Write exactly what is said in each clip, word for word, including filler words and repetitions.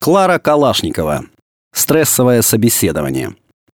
Клара Калашникова. Стрессовое собеседование.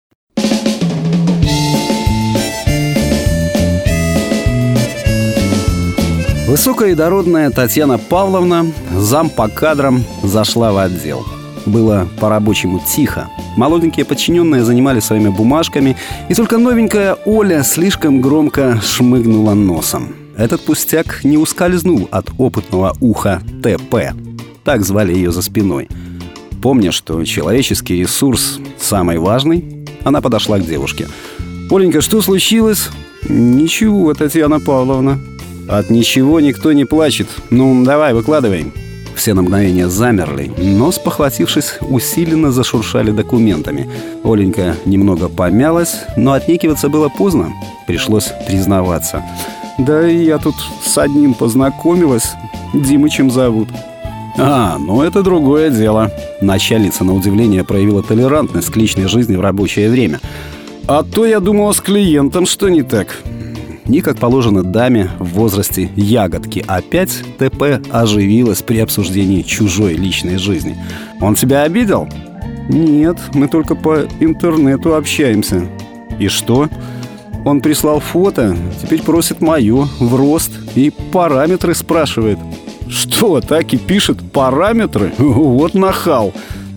Высокая и дородная Татьяна Павловна, зам по кадрам, зашла в отдел. Было по-рабочему тихо. Молоденькие подчиненные занимались своими бумажками, и только новенькая Оля слишком громко шмыгнула носом. Этот пустяк не ускользнул от опытного уха ТП. Так звали ее за спиной. Помня, что человеческий ресурс самый важный, она подошла к девушке. «Оленька, что случилось?» «Ничего, Татьяна Павловна». «От ничего никто не плачет. Ну, давай, выкладывай». Все на мгновение замерли, но, спохватившись, усиленно зашуршали документами. Оленька немного помялась, но отнекиваться было поздно. Пришлось признаваться. «Да я тут с одним познакомилась. Димычем зовут». «А, ну это другое дело». Начальница, на удивление, проявила толерантность к личной жизни в рабочее время. «А то я думала, с клиентом что не так». И, как положено даме в возрасте ягодки, опять ТП оживилась при обсуждении чужой личной жизни. «Он тебя обидел?» «Нет, мы только по интернету общаемся». «И что?» «Он прислал фото, теперь просит мое, в рост, и параметры спрашивает». «Что, так и пишет параметры? Вот нахал!»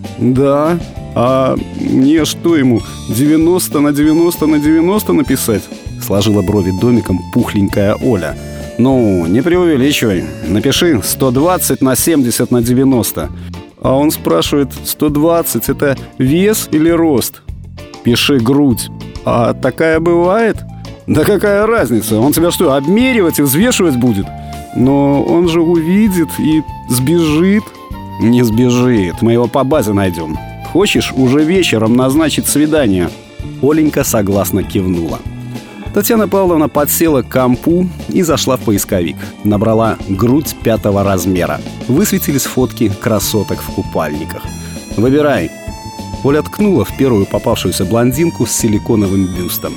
«Да, а мне что ему, девяносто на девяносто на девяносто написать?» Сложила брови домиком пухленькая Оля. «Ну, не преувеличивай. Напиши сто двадцать на семьдесят на девяносто». А он спрашивает, сто двадцать это вес или рост? «Пиши грудь». «А такая бывает?» «Да какая разница? Он тебя что, обмеривать и взвешивать будет?» «Но он же увидит и сбежит». «Не сбежит, мы его по базе найдем. Хочешь, уже вечером назначить свидание?» Оленька согласно кивнула. Татьяна Павловна подсела к компу и зашла в поисковик. Набрала «грудь пятого размера». Высветились фотки красоток в купальниках. «Выбирай». Оля ткнула в первую попавшуюся блондинку с силиконовым бюстом.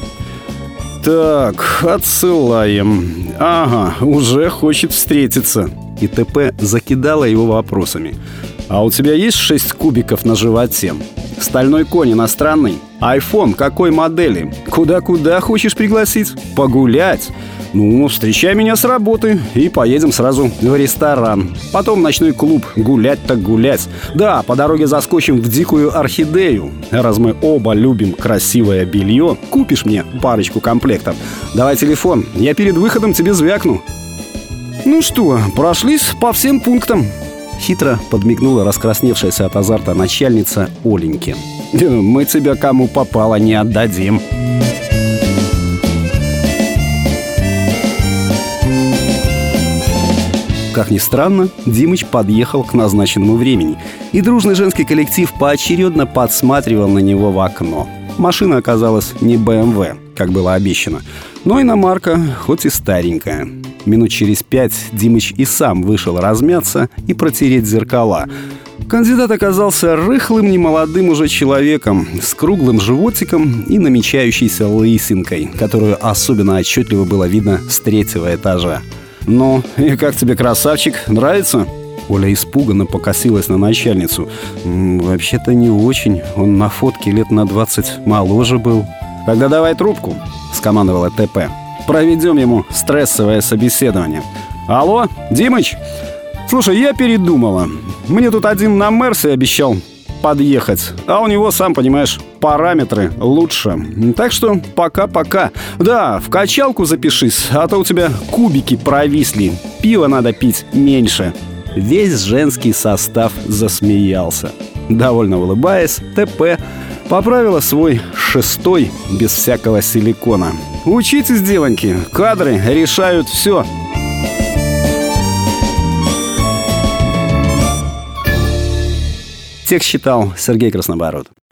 «Так, отсылаем. Ага, уже хочет встретиться». И ТП закидала его вопросами. «А у тебя есть шесть кубиков на животе? Стальной конь иностранный? Айфон какой модели? Куда-куда хочешь пригласить? Погулять? Ну, встречай меня с работы и поедем сразу в ресторан. Потом в ночной клуб. Гулять так гулять. Да, по дороге заскочим в дикую орхидею. Раз мы оба любим красивое белье, купишь мне парочку комплектов. Давай телефон, я перед выходом тебе звякну». «Ну что, прошлись по всем пунктам». Хитро подмигнула раскрасневшаяся от азарта начальница Оленьки. «Мы тебя кому попало не отдадим». Как ни странно, Димыч подъехал к назначенному времени, и дружный женский коллектив поочередно подсматривал на него в окно. Машина оказалась не бэ эм вэ, как было обещано, но иномарка, хоть и старенькая. Минут через пять Димыч и сам вышел размяться и протереть зеркала. Кандидат оказался рыхлым, немолодым уже человеком, с круглым животиком и намечающейся лысинкой, которую особенно отчетливо было видно с третьего этажа. «Ну, и как тебе, красавчик? Нравится?» Оля испуганно покосилась на начальницу. «Вообще-то не очень. Он на фотке лет на двадцать моложе был». «Тогда давай трубку», — скомандовала ТП. «Проведем ему стрессовое собеседование». «Алло, Димыч? Слушай, я передумала. Мне тут один на Мерсе обещал подъехать, а у него, сам понимаешь, параметры лучше. Так что пока-пока. Да, в качалку запишись, а то у тебя кубики провисли. Пиво надо пить меньше». Весь женский состав засмеялся. Довольно улыбаясь, ТП поправила свой шестой без всякого силикона. «Учитесь, девоньки, кадры решают все». Текст читал Сергей Краснобород.